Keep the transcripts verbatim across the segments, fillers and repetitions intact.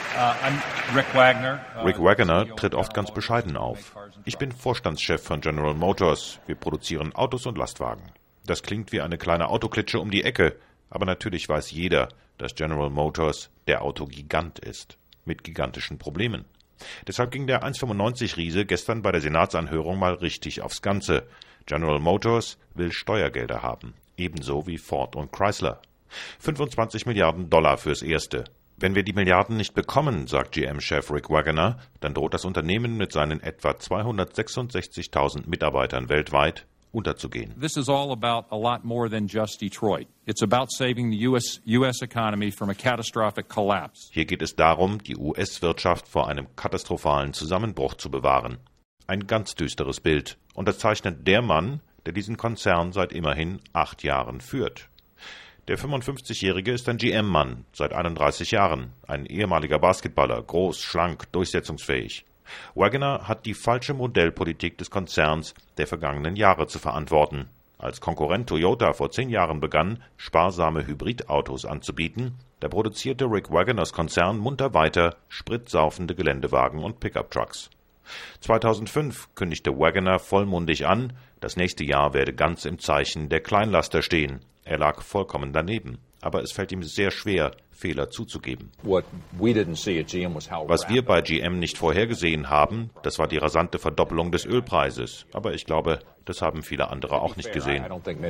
Rick Wagoner tritt oft ganz bescheiden auf. Ich bin Vorstandschef von General Motors. Wir produzieren Autos und Lastwagen. Das klingt wie eine kleine Autoklitsche um die Ecke, aber natürlich weiß jeder, dass General Motors der Autogigant ist, mit gigantischen Problemen. Deshalb ging der eins Komma fünfundneunzig Riese gestern bei der Senatsanhörung mal richtig aufs Ganze. General Motors will Steuergelder haben, ebenso wie Ford und Chrysler. fünfundzwanzig Milliarden Dollar fürs Erste. Wenn wir die Milliarden nicht bekommen, sagt G M-Chef Rick Wagoner, dann droht das Unternehmen mit seinen etwa zweihundertsechsundsechzigtausend Mitarbeitern weltweit unterzugehen. This is all about a lot more than just Detroit. It's about saving the U S U S economy from a catastrophic collapse. Hier geht es darum, die U S-Wirtschaft vor einem katastrophalen Zusammenbruch zu bewahren. Ein ganz düsteres Bild. Und das zeichnet der Mann, der diesen Konzern seit immerhin acht Jahren führt. Der fünfundfünfzigjährige ist ein G M-Mann, seit einunddreißig Jahren, ein ehemaliger Basketballer, groß, schlank, durchsetzungsfähig. Wagoner hat die falsche Modellpolitik des Konzerns der vergangenen Jahre zu verantworten. Als Konkurrent Toyota vor zehn Jahren begann, sparsame Hybridautos anzubieten, da produzierte Rick Wagoners Konzern munter weiter spritsaufende Geländewagen und Pickup-Trucks. zweitausendfünf kündigte Wagoner vollmundig an, das nächste Jahr werde ganz im Zeichen der Kleinlaster stehen. Er lag vollkommen daneben, aber es fällt ihm sehr schwer, Fehler zuzugeben. Was wir bei G M nicht vorhergesehen haben, das war die rasante Verdoppelung des Ölpreises. Aber ich glaube, das haben viele andere auch nicht gesehen.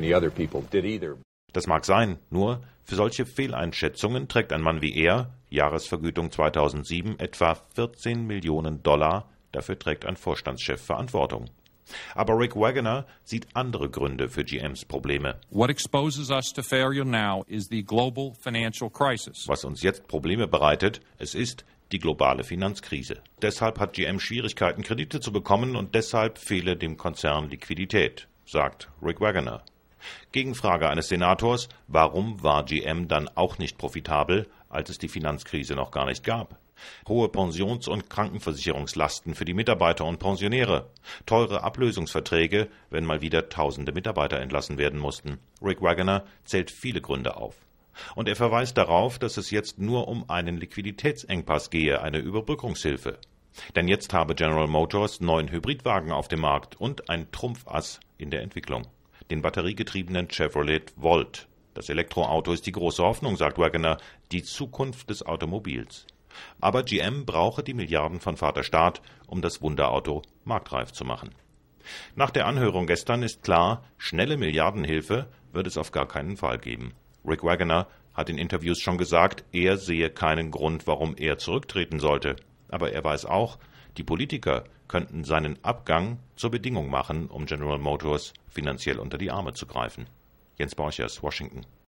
Das mag sein, nur für solche Fehleinschätzungen trägt ein Mann wie er, Jahresvergütung zweitausendsieben, etwa vierzehn Millionen Dollar, dafür trägt ein Vorstandschef Verantwortung. Aber Rick Wagoner sieht andere Gründe für G Ms Probleme. What exposes us to failure now is the global financial crisis. Was uns jetzt Probleme bereitet, es ist die globale Finanzkrise. Deshalb hat G M Schwierigkeiten, Kredite zu bekommen und deshalb fehle dem Konzern Liquidität, sagt Rick Wagoner. Gegenfrage eines Senators, warum war G M dann auch nicht profitabel, als es die Finanzkrise noch gar nicht gab? Hohe Pensions- und Krankenversicherungslasten für die Mitarbeiter und Pensionäre, teure Ablösungsverträge, wenn mal wieder tausende Mitarbeiter entlassen werden mussten. Rick Wagoner zählt viele Gründe auf. Und er verweist darauf, dass es jetzt nur um einen Liquiditätsengpass gehe, eine Überbrückungshilfe. Denn jetzt habe General Motors neun Hybridwagen auf dem Markt und ein Trumpfass in der Entwicklung, den batteriegetriebenen Chevrolet Volt. Das Elektroauto ist die große Hoffnung, sagt Wagoner, die Zukunft des Automobils. Aber G M brauche die Milliarden von Vater Staat, um das Wunderauto marktreif zu machen. Nach der Anhörung gestern ist klar, schnelle Milliardenhilfe wird es auf gar keinen Fall geben. Rick Wagoner hat in Interviews schon gesagt, er sehe keinen Grund, warum er zurücktreten sollte. Aber er weiß auch, die Politiker könnten seinen Abgang zur Bedingung machen, um General Motors finanziell unter die Arme zu greifen. Jens Borchers, Washington.